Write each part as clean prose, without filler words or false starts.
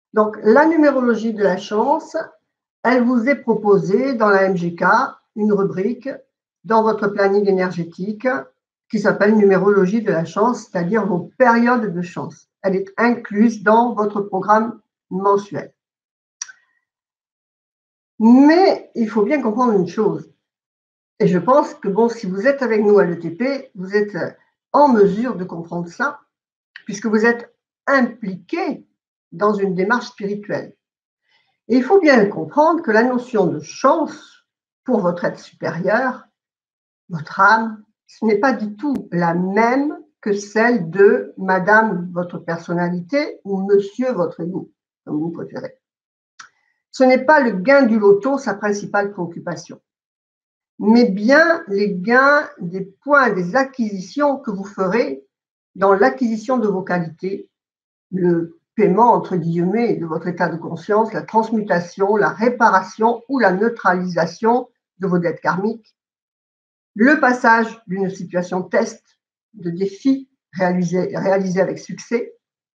Donc, la numérologie de la chance, elle vous est proposée dans la MGK, une rubrique dans votre planning énergétique qui s'appelle numérologie de la chance, c'est-à-dire vos périodes de chance. Elle est incluse dans votre programme mensuel. Mais il faut bien comprendre une chose. Et je pense que bon, si vous êtes avec nous à l'ETP, vous êtes en mesure de comprendre ça, puisque vous êtes impliqué dans une démarche spirituelle. Et il faut bien comprendre que la notion de chance pour votre être supérieur, votre âme, ce n'est pas du tout la même que celle de madame votre personnalité ou monsieur votre ego, comme vous préférez. Ce n'est pas le gain du loto sa principale préoccupation, mais bien les gains des points, des acquisitions que vous ferez dans l'acquisition de vos qualités, le paiement, entre guillemets, de votre état de conscience, la transmutation, la réparation ou la neutralisation de vos dettes karmiques, le passage d'une situation test, de défi réalisé avec succès.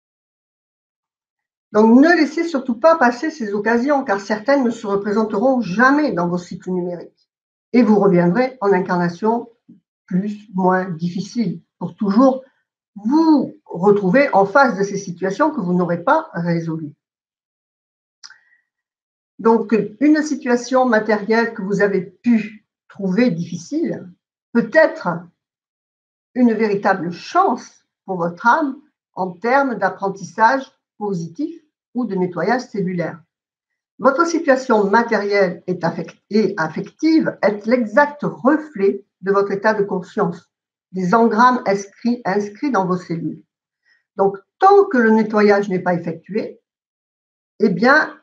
Donc, ne laissez surtout pas passer ces occasions, car certaines ne se représenteront jamais dans vos cycles numériques. Et vous reviendrez en incarnation plus, moins difficile, pour toujours vous retrouver en face de ces situations que vous n'aurez pas résolues. Donc, une situation matérielle que vous avez pu trouver difficile peut être une véritable chance pour votre âme en termes d'apprentissage positif ou de nettoyage cellulaire. Votre situation matérielle et affective est l'exact reflet de votre état de conscience, des engrammes inscrits dans vos cellules. Donc, tant que le nettoyage n'est pas effectué, eh bien,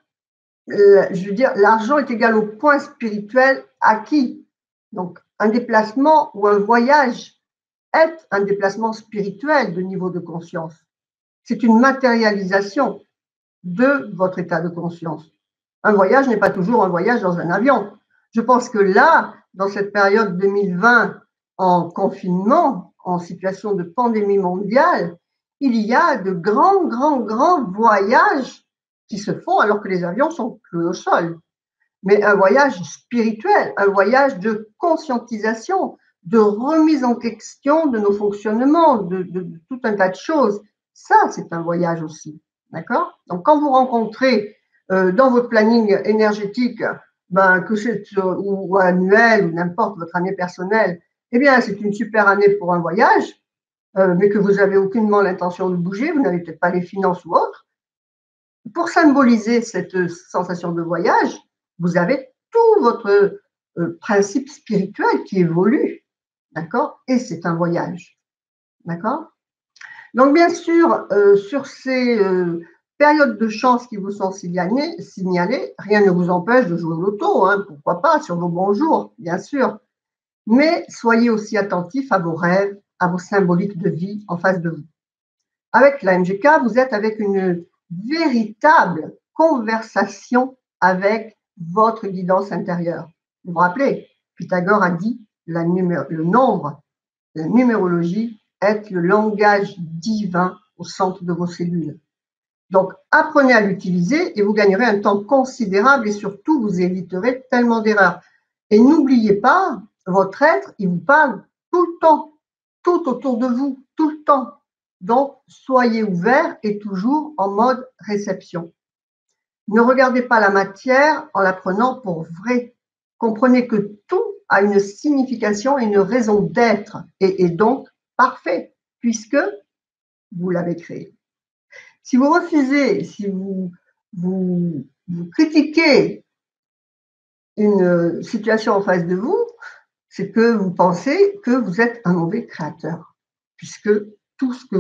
je veux dire, l'argent est égal au point spirituel acquis. Donc, un déplacement ou un voyage est un déplacement spirituel de niveau de conscience. C'est une matérialisation de votre état de conscience. Un voyage n'est pas toujours un voyage dans un avion. Je pense que là, dans cette période 2020, en confinement, en situation de pandémie mondiale, il y a de grands voyages qui se font alors que les avions sont cloués au sol. Mais un voyage spirituel, un voyage de conscientisation, de remise en question de nos fonctionnements, de tout un tas de choses. Ça, c'est un voyage aussi. D'accord? Donc, quand vous rencontrez dans votre planning énergétique, que c'est ou annuel ou n'importe votre année personnelle, eh bien, c'est une super année pour un voyage, mais que vous n'avez aucunement l'intention de bouger, vous n'avez peut-être pas les finances ou autre. Pour symboliser cette sensation de voyage, vous avez tout votre principe spirituel qui évolue, d'accord? Et c'est un voyage, d'accord? Donc, bien sûr, sur ces périodes de chance qui vous sont signalées, rien ne vous empêche de jouer au loto, hein, pourquoi pas, sur vos bons jours, bien sûr. Mais soyez aussi attentifs à vos rêves, à vos symboliques de vie en face de vous. Avec la MGK, vous êtes avec une véritable conversation avec votre guidance intérieure. Vous vous rappelez, Pythagore a dit le nombre, la numérologie est le langage divin au centre de vos cellules. Donc, apprenez à l'utiliser et vous gagnerez un temps considérable et surtout, vous éviterez tellement d'erreurs. Et n'oubliez pas, votre être, il vous parle tout le temps, tout autour de vous, tout le temps. Donc, soyez ouverts et toujours en mode réception. Ne regardez pas la matière en la prenant pour vraie. Comprenez que tout a une signification et une raison d'être et est donc parfait, puisque vous l'avez créé. Si vous refusez, si vous critiquez une situation en face de vous, c'est que vous pensez que vous êtes un mauvais créateur, puisque tout ce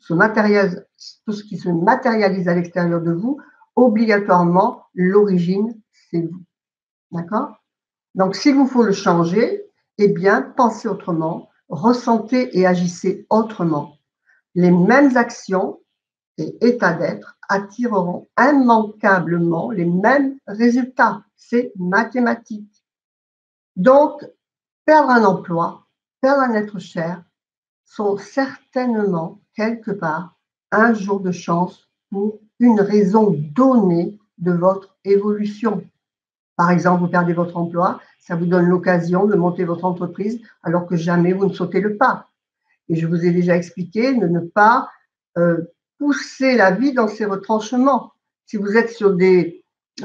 qui se matérialise à l'extérieur de vous, obligatoirement, l'origine, c'est vous. D'accord? Donc, s'il vous faut le changer, eh bien, pensez autrement, ressentez et agissez autrement. Les mêmes actions et états d'être attireront immanquablement les mêmes résultats. C'est mathématique. Donc, perdre un emploi, perdre un être cher sont certainement quelque part un jour de chance pour une raison donnée de votre évolution. Par exemple, vous perdez votre emploi, ça vous donne l'occasion de monter votre entreprise alors que jamais vous ne sautez le pas. Et je vous ai déjà expliqué de ne pas pousser la vie dans ses retranchements. Si vous êtes sur des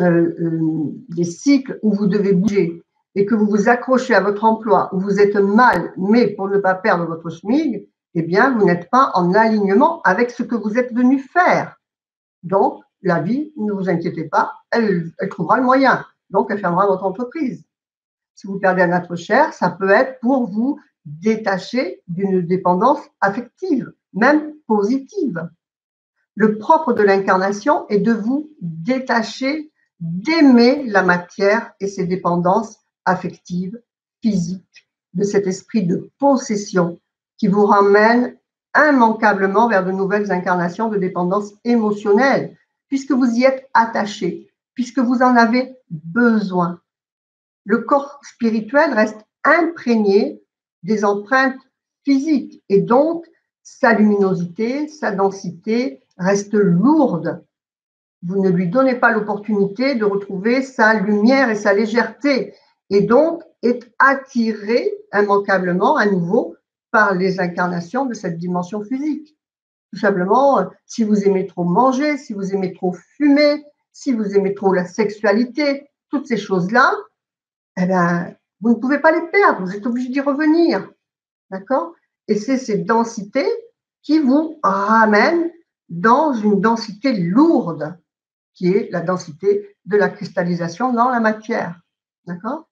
cycles où vous devez bouger et que vous vous accrochez à votre emploi, où vous êtes mal, mais pour ne pas perdre votre SMIC, eh bien, vous n'êtes pas en alignement avec ce que vous êtes venu faire. Donc, la vie, ne vous inquiétez pas, elle trouvera le moyen. Donc, elle fermera votre entreprise. Si vous perdez un être cher, ça peut être pour vous détacher d'une dépendance affective, même positive. Le propre de l'incarnation est de vous détacher, d'aimer la matière et ses dépendances affectives, physiques, de cet esprit de possession qui vous ramène immanquablement vers de nouvelles incarnations de dépendance émotionnelle, puisque vous y êtes attaché, puisque vous en avez besoin. Le corps spirituel reste imprégné des empreintes physiques et donc sa luminosité, sa densité reste lourde. Vous ne lui donnez pas l'opportunité de retrouver sa lumière et sa légèreté et donc est attiré immanquablement à nouveau par les incarnations de cette dimension physique. Tout simplement, si vous aimez trop manger, si vous aimez trop fumer, si vous aimez trop la sexualité, toutes ces choses-là, eh bien, vous ne pouvez pas les perdre, vous êtes obligé d'y revenir. D'accord? Et c'est ces densités qui vous ramènent dans une densité lourde, qui est la densité de la cristallisation dans la matière. D'accord?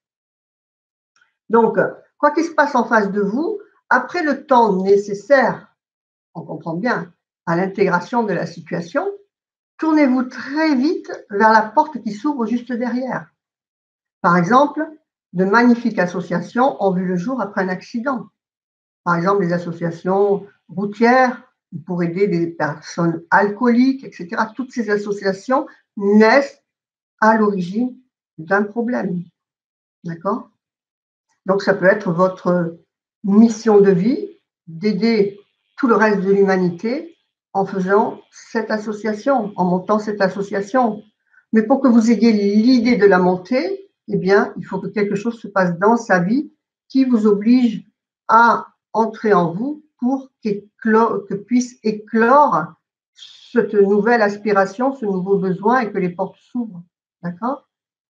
Donc, quoi qu'il se passe en face de vous, après le temps nécessaire, on comprend bien, à l'intégration de la situation, tournez-vous très vite vers la porte qui s'ouvre juste derrière. Par exemple, de magnifiques associations ont vu le jour après un accident. Par exemple, les associations routières pour aider des personnes alcooliques, etc. Toutes ces associations naissent à l'origine d'un problème. D'accord? Donc, ça peut être votre mission de vie d'aider tout le reste de l'humanité en faisant cette association, en montant cette association. Mais pour que vous ayez l'idée de la monter, eh bien, il faut que quelque chose se passe dans sa vie qui vous oblige à entrer en vous pour que puisse éclore cette nouvelle aspiration, ce nouveau besoin et que les portes s'ouvrent. D'accord?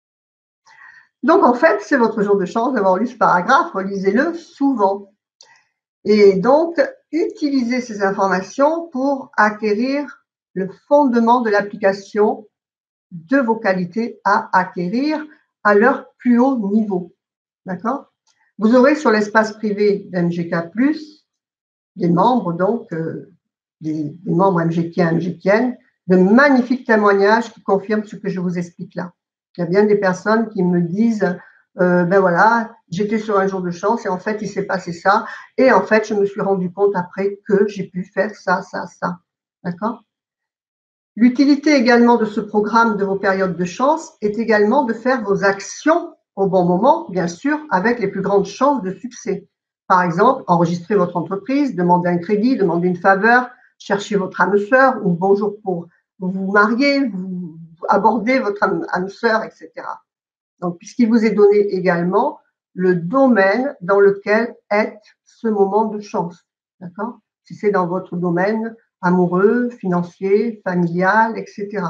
Donc, en fait, c'est votre jour de chance d'avoir lu ce paragraphe. Relisez-le souvent. Et donc, utilisez ces informations pour acquérir le fondement de l'application de vos qualités à acquérir à leur plus haut niveau. D'accord? Vous aurez sur l'espace privé d'MGK+, des membres, donc, des membres MGKiens, MGKiennes, de magnifiques témoignages qui confirment ce que je vous explique là. Il y a bien des personnes qui me disent ben voilà, j'étais sur un jour de chance et en fait, il s'est passé ça. Et en fait, je me suis rendu compte après que j'ai pu faire ça, ça, ça. D'accord? L'utilité également de ce programme de vos périodes de chance est également de faire vos actions au bon moment, bien sûr, avec les plus grandes chances de succès. Par exemple, enregistrer votre entreprise, demander un crédit, demander une faveur, chercher votre âme sœur ou bonjour pour vous marier, vous aborder votre âme sœur, etc. Donc, puisqu'il vous est donné également le domaine dans lequel est ce moment de chance. D'accord? Si c'est dans votre domaine amoureux, financier, familial, etc.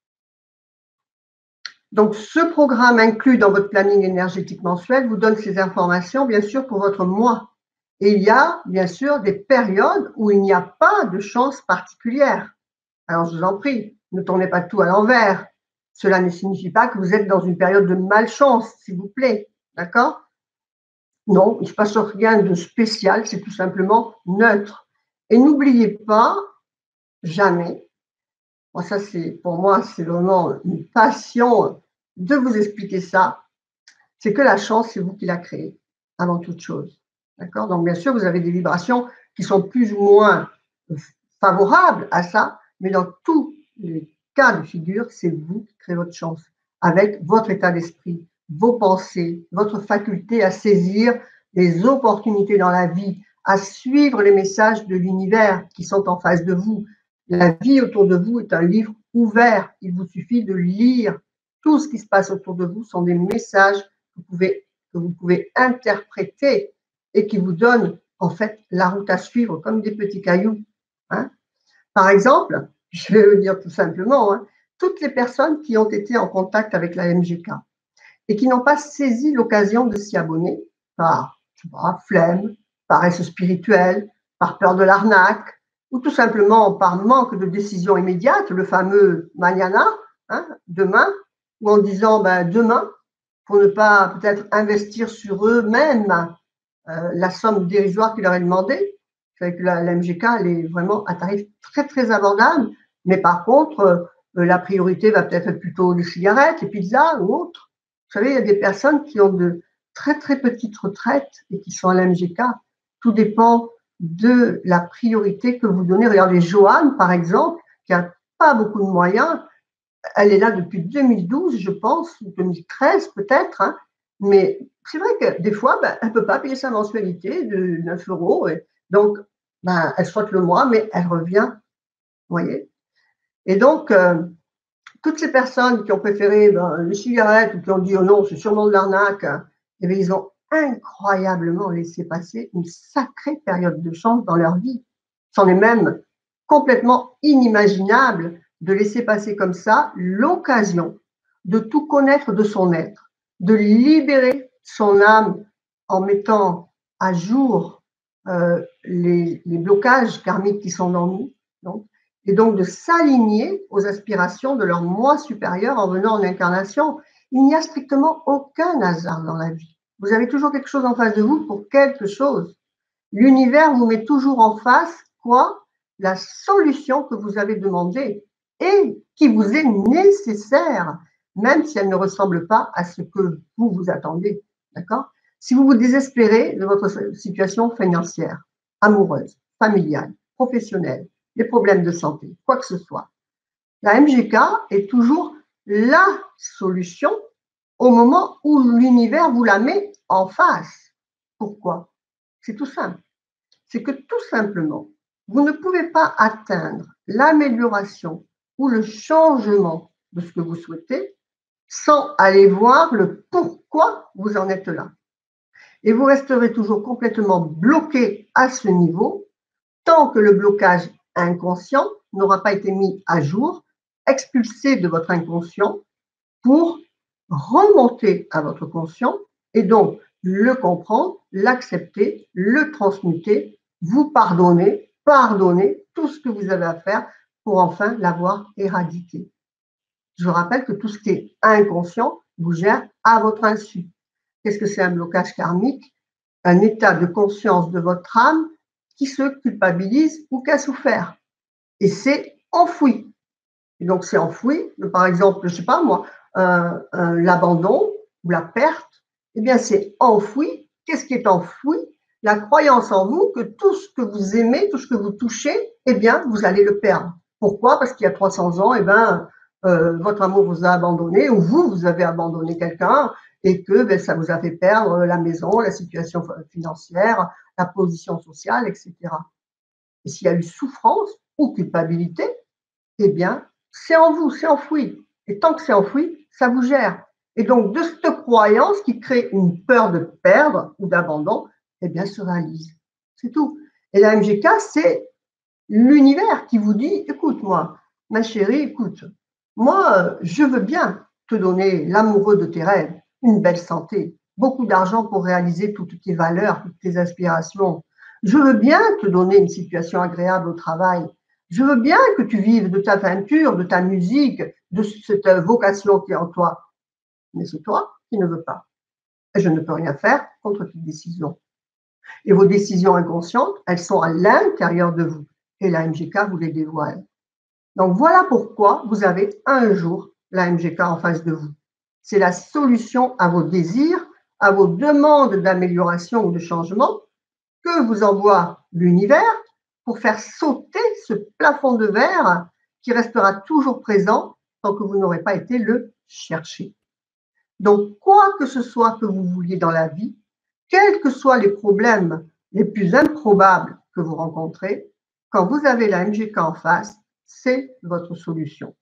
Donc, ce programme inclus dans votre planning énergétique mensuel vous donne ces informations, bien sûr, pour votre mois. Et il y a, bien sûr, des périodes où il n'y a pas de chance particulière. Alors, je vous en prie, ne tournez pas tout à l'envers. Cela ne signifie pas que vous êtes dans une période de malchance, s'il vous plaît. D'accord? Non, il ne se passe rien de spécial, c'est tout simplement neutre. Et n'oubliez pas, jamais, moi, ça, pour moi, c'est vraiment une passion de vous expliquer ça, c'est que la chance, c'est vous qui la créez, avant toute chose. D'accord? Donc, bien sûr, vous avez des vibrations qui sont plus ou moins favorables à ça, mais dans tous les cas de figure, c'est vous qui créez votre chance, avec votre état d'esprit, vos pensées, votre faculté à saisir les opportunités dans la vie, à suivre les messages de l'univers qui sont en face de vous. La vie autour de vous est un livre ouvert. Il vous suffit de lire. Tout ce qui se passe autour de vous sont des messages que vous pouvez interpréter et qui vous donnent en fait la route à suivre comme des petits cailloux. Hein. Par exemple, je vais le dire tout simplement, hein, toutes les personnes qui ont été en contact avec la MGK et qui n'ont pas saisi l'occasion de s'y abonner par, je sais pas, flemme, paresse spirituelle, par peur de l'arnaque, ou tout simplement par manque de décision immédiate, le fameux mañana, hein, demain, ou en disant ben, demain, pour ne pas peut-être investir sur eux-mêmes la somme dérisoire qui leur est demandée. Vous savez que la MGK, elle est vraiment à tarif très, très abordable, mais par contre, la priorité va peut-être être plutôt les cigarettes, les pizzas ou autres. Vous savez, il y a des personnes qui ont de très, très petites retraites et qui sont à la MGK. Tout dépend de la priorité que vous donnez. Regardez, Joanne, par exemple, qui n'a pas beaucoup de moyens, elle est là depuis 2012, je pense, ou 2013 peut-être, hein, mais c'est vrai que des fois, ben, elle ne peut pas payer sa mensualité de 9 euros. Et donc, ben, elle saute le mois, mais elle revient, vous voyez. Et donc, toutes ces personnes qui ont préféré ben, les cigarettes ou qui ont dit oh non, c'est sûrement de l'arnaque, eh bien, ils ont incroyablement laissé passer une sacrée période de chance dans leur vie. C'en est même complètement inimaginable de laisser passer comme ça l'occasion de tout connaître de son être, de libérer son âme en mettant à jour les blocages karmiques qui sont dans nous, donc, et donc de s'aligner aux aspirations de leur moi supérieur en venant en incarnation. Il n'y a strictement aucun hasard dans la vie. Vous avez toujours quelque chose en face de vous pour quelque chose. L'univers vous met toujours en face quoi? La solution que vous avez demandée et qui vous est nécessaire, même si elle ne ressemble pas à ce que vous vous attendez. D'accord? Si vous vous désespérez de votre situation financière, amoureuse, familiale, professionnelle, des problèmes de santé, quoi que ce soit, la MGK est toujours la solution au moment où l'univers vous la met en face. Pourquoi? C'est tout simple. C'est que tout simplement, vous ne pouvez pas atteindre l'amélioration ou le changement de ce que vous souhaitez sans aller voir le pourquoi vous en êtes là. Et vous resterez toujours complètement bloqué à ce niveau tant que le blocage inconscient n'aura pas été mis à jour, expulsé de votre inconscient pour remonter à votre conscient et donc le comprendre, l'accepter, le transmuter, vous pardonner tout ce que vous avez à faire pour enfin l'avoir éradiqué. Je vous rappelle que tout ce qui est inconscient vous gère à votre insu. Qu'est-ce que c'est un blocage karmique? Un état de conscience de votre âme qui se culpabilise ou qui a souffert. Et c'est enfoui. Et donc, c'est enfoui. Par exemple, je ne sais pas moi, l'abandon ou la perte, eh bien, c'est enfoui. Qu'est-ce qui est enfoui? La croyance en vous que tout ce que vous aimez, tout ce que vous touchez, eh bien, vous allez le perdre. Pourquoi? Parce qu'il y a 300 ans, eh bien, votre amour vous a abandonné ou vous avez abandonné quelqu'un et que ben, ça vous a fait perdre la maison, la situation financière, la position sociale, etc. Et s'il y a eu souffrance ou culpabilité, eh bien, c'est en vous, c'est enfoui. Et tant que c'est enfoui, ça vous gère. Et donc, de cette croyance qui crée une peur de perdre ou d'abandon, eh bien, se réalise. C'est tout. Et la MGK, c'est l'univers qui vous dit, écoute-moi, ma chérie, écoute, moi, je veux bien te donner l'amoureux de tes rêves, une belle santé, beaucoup d'argent pour réaliser toutes tes valeurs, toutes tes aspirations. Je veux bien te donner une situation agréable au travail. Je veux bien que tu vives de ta peinture, de ta musique, de cette vocation qui est en toi. Mais c'est toi qui ne veux pas. Et je ne peux rien faire contre tes décisions. Et vos décisions inconscientes, elles sont à l'intérieur de vous. Et la MGK vous les dévoile. Donc voilà pourquoi vous avez un jour la MGK en face de vous. C'est la solution à vos désirs, à vos demandes d'amélioration ou de changement que vous envoie l'univers pour faire sauter ce plafond de verre qui restera toujours présent tant que vous n'aurez pas été le chercher. Donc, quoi que ce soit que vous vouliez dans la vie, quels que soient les problèmes les plus improbables que vous rencontrez, quand vous avez la MGK en face, c'est votre solution.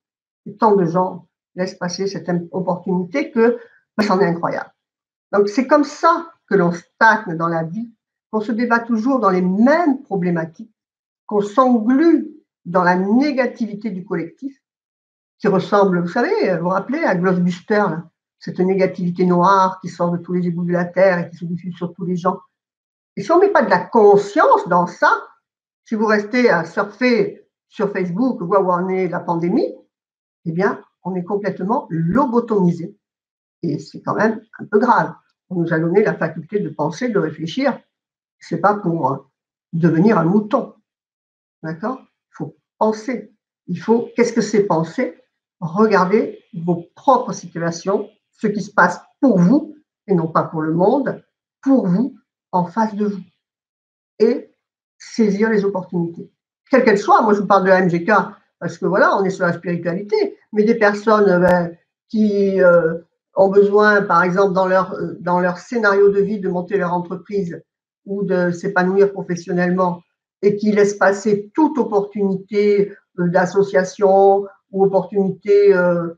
Et tant de gens laissent passer cette opportunité que c'en est incroyable. Donc, c'est comme ça que l'on stagne dans la vie, qu'on se débat toujours dans les mêmes problématiques, qu'on s'englue dans la négativité du collectif, qui ressemble, vous savez, vous vous rappelez, à Ghostbusters, là, cette négativité noire qui sort de tous les égouts de la terre et qui se diffuse sur tous les gens. Et si on ne met pas de la conscience dans ça, si vous restez à surfer sur Facebook, voir où en est la pandémie, eh bien, on est complètement lobotomisé. Et c'est quand même un peu grave. On nous a donné la faculté de penser, de réfléchir. Ce n'est pas pour devenir un mouton. D'accord? Il faut penser. Qu'est-ce que c'est penser? Regardez vos propres situations, ce qui se passe pour vous, et non pas pour le monde, pour vous, en face de vous. Et saisir les opportunités. Quelles qu'elles soient, moi je vous parle de la MGK, parce que voilà, on est sur la spiritualité, mais des personnes qui ont besoin, par exemple, dans leur scénario de vie, de monter leur entreprise ou de s'épanouir professionnellement, et qui laissent passer toute opportunité d'association ou opportunité,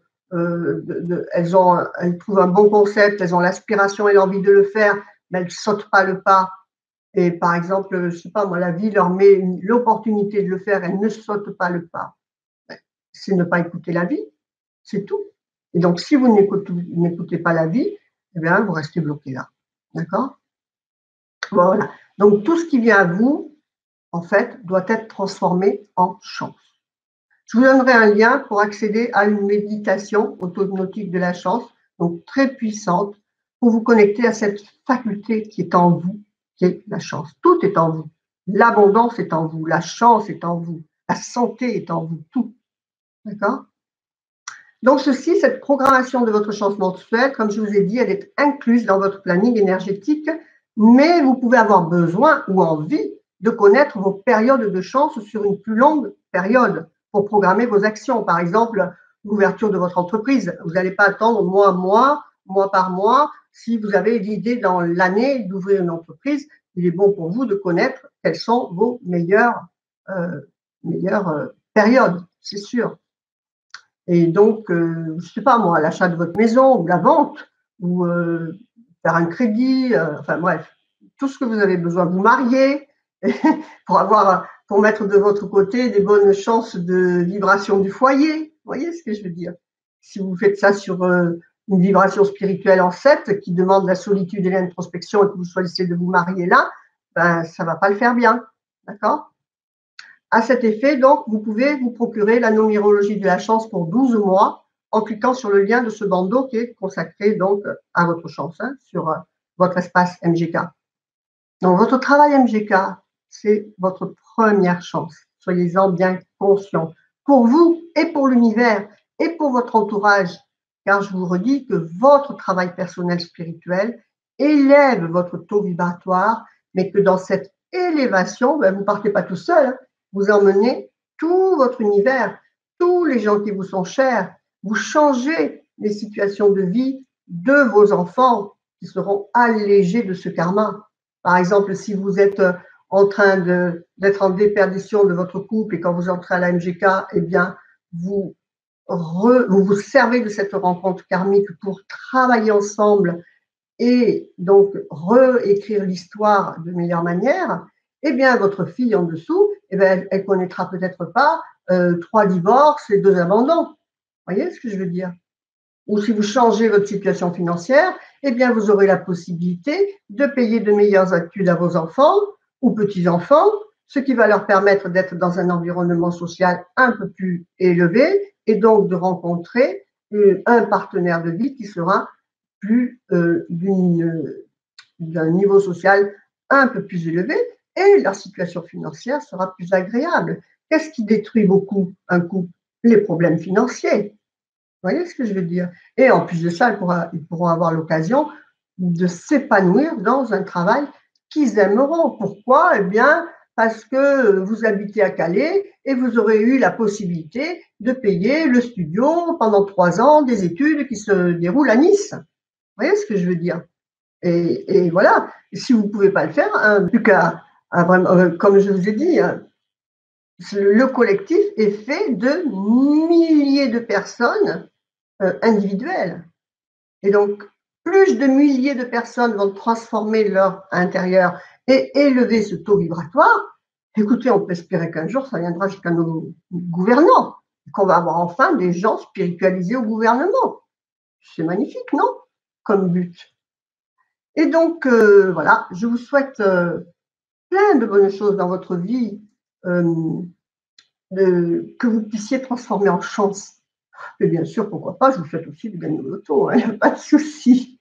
elles trouvent un bon concept, elles ont l'aspiration et l'envie de le faire, mais elles ne sautent pas le pas. Et par exemple, je ne sais pas moi, la vie leur met l'opportunité de le faire, elles ne sautent pas le pas. C'est ne pas écouter la vie, c'est tout. Et donc, si vous n'écoutez pas la vie, eh bien, vous restez bloqué là. D'accord? Voilà. Donc, tout ce qui vient à vous, en fait, doit être transformé en chance. Je vous donnerai un lien pour accéder à une méditation autohypnotique de la chance, donc très puissante, pour vous connecter à cette faculté qui est en vous, qui est la chance. Tout est en vous. L'abondance est en vous, la chance est en vous, la santé est en vous, tout. D'accord? Donc cette programmation de votre chance mensuelle, comme je vous ai dit, elle est incluse dans votre planning énergétique, mais vous pouvez avoir besoin ou envie de connaître vos périodes de chance sur une plus longue période pour programmer vos actions. Par exemple, l'ouverture de votre entreprise. Vous n'allez pas attendre mois par mois. Si vous avez l'idée dans l'année d'ouvrir une entreprise, il est bon pour vous de connaître quelles sont vos meilleures périodes, c'est sûr. Et donc, je ne sais pas moi, l'achat de votre maison ou la vente ou faire un crédit, enfin bref, tout ce que vous avez besoin, vous marier pour mettre de votre côté des bonnes chances de vibration du foyer. Vous voyez ce que je veux dire? Si vous faites ça sur une vibration spirituelle en 7 qui demande la solitude et l'introspection et que vous choisissez de vous marier là, ben ça va pas le faire bien, d'accord? À cet effet, donc, vous pouvez vous procurer la numérologie de la chance pour 12 mois en cliquant sur le lien de ce bandeau qui est consacré donc à votre chance, sur votre espace MGK. Donc, votre travail MGK, c'est votre première chance. Soyez-en bien conscients. Pour vous et pour l'univers et pour votre entourage, car je vous redis que votre travail personnel spirituel élève votre taux vibratoire, mais que dans cette élévation, ben, vous ne partez pas tout seul, vous emmenez tout votre univers, tous les gens qui vous sont chers, vous changez les situations de vie de vos enfants qui seront allégés de ce karma. Par exemple, si vous êtes en train d'être en déperdition de votre couple et quand vous entrez à la MGK, eh bien, vous vous servez de cette rencontre karmique pour travailler ensemble et donc réécrire l'histoire de meilleure manière, eh bien, votre fille en dessous, eh bien, elle connaîtra peut-être pas 3 divorces et 2 abandons. Vous voyez ce que je veux dire? Ou si vous changez votre situation financière, eh bien, vous aurez la possibilité de payer de meilleures études à vos enfants ou petits-enfants, ce qui va leur permettre d'être dans un environnement social un peu plus élevé et donc de rencontrer un partenaire de vie qui sera plus d'un niveau social un peu plus élevé et leur situation financière sera plus agréable. Qu'est-ce qui détruit beaucoup un couple? Les problèmes financiers. Vous voyez ce que je veux dire? Et en plus de ça, ils pourront avoir l'occasion de s'épanouir dans un travail qu'ils aimeront. Pourquoi? Eh bien, parce que vous habitez à Calais et vous aurez eu la possibilité de payer le studio pendant 3 ans des études qui se déroulent à Nice. Vous voyez ce que je veux dire? Et voilà, si vous ne pouvez pas le faire, plus qu'à vraiment, comme je vous ai dit, le collectif est fait de milliers de personnes individuelles. Et donc, plus de milliers de personnes vont transformer leur intérieur et élever ce taux vibratoire. Écoutez, on peut espérer qu'un jour, ça viendra jusqu'à nos gouvernants, qu'on va avoir enfin des gens spiritualisés au gouvernement. C'est magnifique, non? Comme but. Et donc, voilà, je vous souhaite plein de bonnes choses dans votre vie, que vous puissiez transformer en chance. Et bien sûr, pourquoi pas, je vous souhaite aussi de gagner au loto, il n'y a pas de souci.